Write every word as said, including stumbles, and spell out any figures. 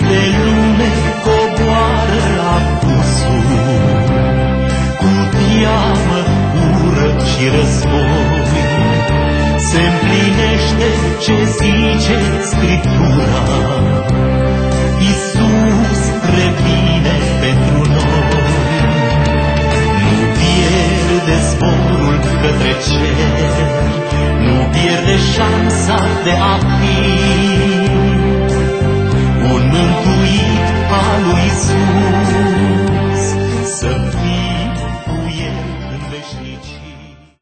pe lume coboară apusul, cu teamă, ură și război. Se împlinește ce zice Scriptura,